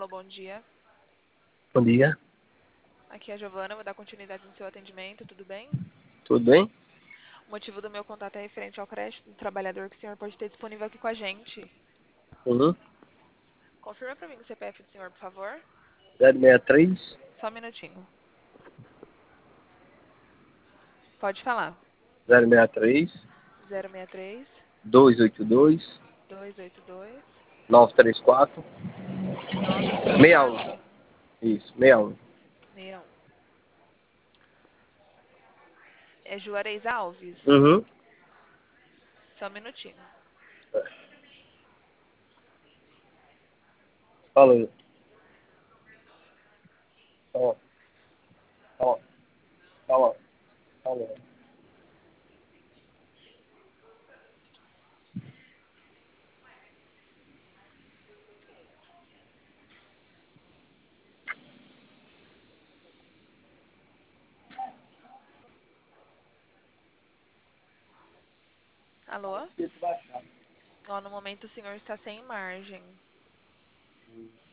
Alô, bom dia. Bom dia, Aqui é a Giovana, vou dar continuidade no seu atendimento, tudo bem? tudo bem? O motivo do meu contato é referente ao crédito do trabalhador que o senhor pode ter disponível aqui com a gente. Uhum. Confirma para mim o CPF do senhor, por favor. 063 Só um minutinho. Pode falar. 063 063 282 282 934 934 61. Isso, 61. 61. É Juarez Alves? Uhum. Só um minutinho. Falou. Ó, ó, ó, ó. Alô? Ó, no momento o senhor está sem margem.